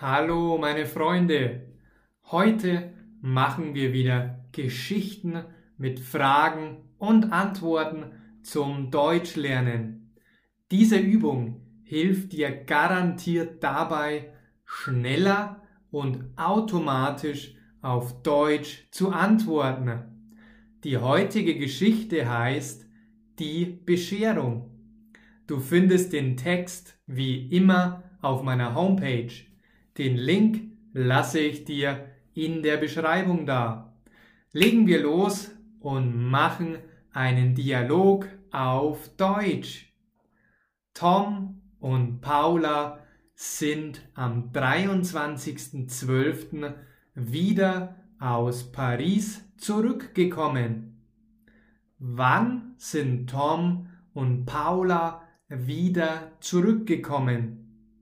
Hallo meine Freunde, heute machen wir wieder Geschichten mit Fragen und Antworten zum Deutschlernen. Diese Übung hilft dir garantiert dabei, schneller und automatisch auf Deutsch zu antworten. Die heutige Geschichte heißt Die Bescherung. Du findest den Text wie immer auf meiner Homepage. Den Link lasse ich dir in der Beschreibung da. Legen wir los und machen einen Dialog auf Deutsch. Tom und Paula sind am 23.12. wieder aus Paris zurückgekommen. Wann sind Tom und Paula wieder zurückgekommen?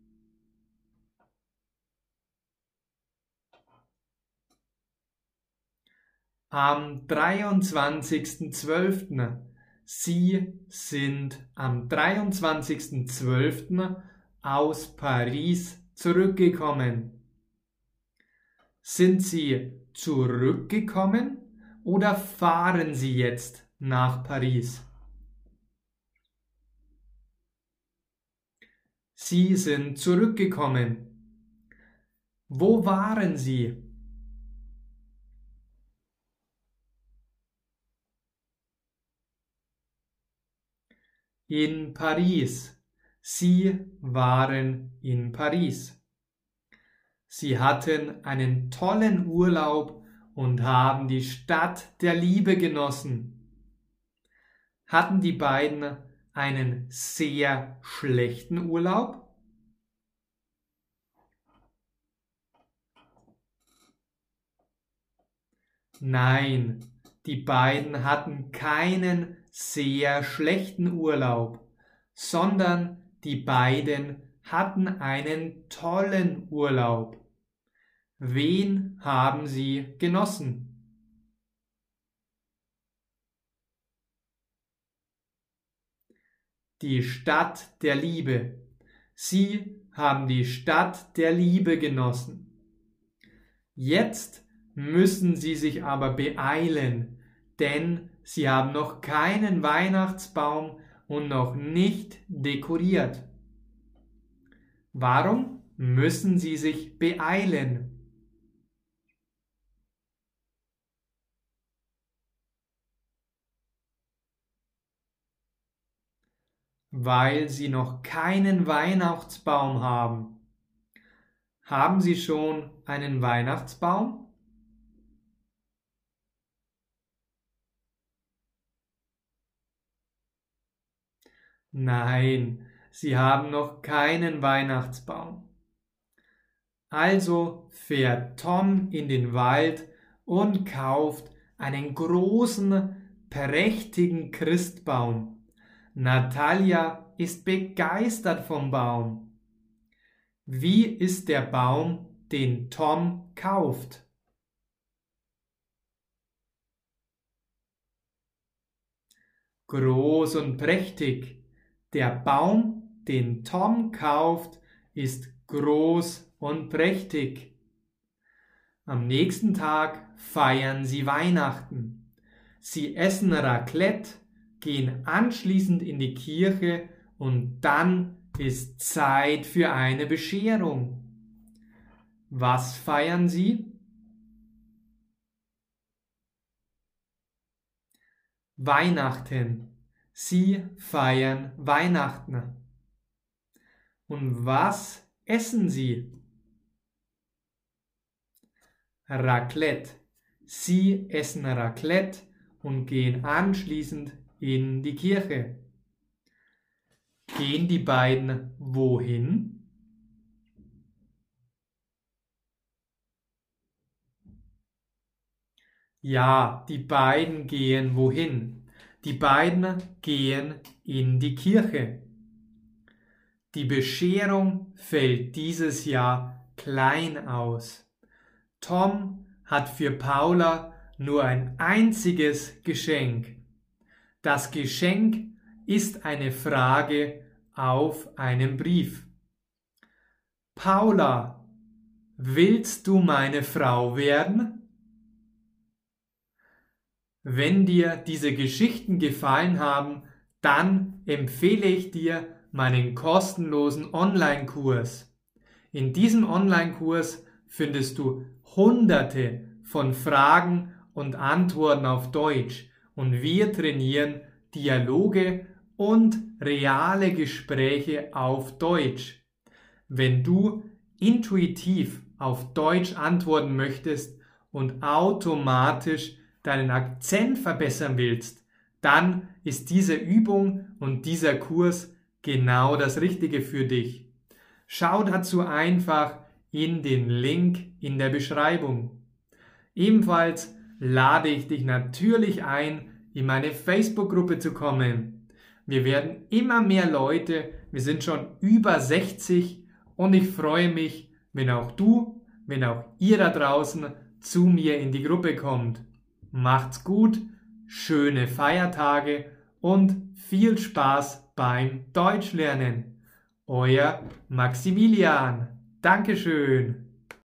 Am 23.12. Sie sind am 23.12. aus Paris zurückgekommen. Sind Sie zurückgekommen oder fahren Sie jetzt nach Paris? Sie sind zurückgekommen. Wo waren Sie? In Paris. Sie waren in Paris. Sie hatten einen tollen Urlaub und haben die Stadt der Liebe genossen. Hatten die beiden einen sehr schlechten Urlaub? Nein, die beiden hatten keinen sehr schlechten Urlaub, sondern die beiden hatten einen tollen Urlaub. Wen haben sie genossen? Die Stadt der Liebe. Sie haben die Stadt der Liebe genossen. Jetzt müssen Sie sich aber beeilen, denn Sie haben noch keinen Weihnachtsbaum und noch nicht dekoriert. Warum müssen Sie sich beeilen? Weil Sie noch keinen Weihnachtsbaum haben. Haben Sie schon einen Weihnachtsbaum? Nein, Sie haben noch keinen Weihnachtsbaum. Also fährt Tom in den Wald und kauft einen großen, prächtigen Christbaum. Natalia ist begeistert vom Baum. Wie ist der Baum, den Tom kauft? Groß und prächtig. Der Baum, den Tom kauft, ist groß und prächtig. Am nächsten Tag feiern sie Weihnachten. Sie essen Raclette, gehen anschließend in die Kirche und dann ist Zeit für eine Bescherung. Was feiern sie? Weihnachten. Sie feiern Weihnachten. Und was essen sie? Raclette. Sie essen Raclette und gehen anschließend in die Kirche. Gehen die beiden wohin? Ja, die beiden gehen wohin? Die beiden gehen in die Kirche. Die Bescherung fällt dieses Jahr klein aus. Tom hat für Paula nur ein einziges Geschenk. Das Geschenk ist eine Frage auf einem Brief. Paula, Willst du meine Frau werden? Wenn dir diese Geschichten gefallen haben, dann empfehle ich dir meinen kostenlosen Online-Kurs. In diesem Online-Kurs findest du Hunderte von Fragen und Antworten auf Deutsch und wir trainieren Dialoge und reale Gespräche auf Deutsch. Wenn du intuitiv auf Deutsch antworten möchtest und automatisch deinen Akzent verbessern willst, dann ist diese Übung und dieser Kurs genau das Richtige für dich. Schau dazu einfach in den Link in der Beschreibung. Ebenfalls lade ich dich natürlich ein, in meine Facebook-Gruppe zu kommen. Wir werden immer mehr Leute, wir sind schon über 60 und ich freue mich, wenn auch du, wenn auch ihr da draußen zu mir in die Gruppe kommt. Macht's gut, schöne Feiertage und viel Spaß beim Deutschlernen. Euer Maximilian. Dankeschön.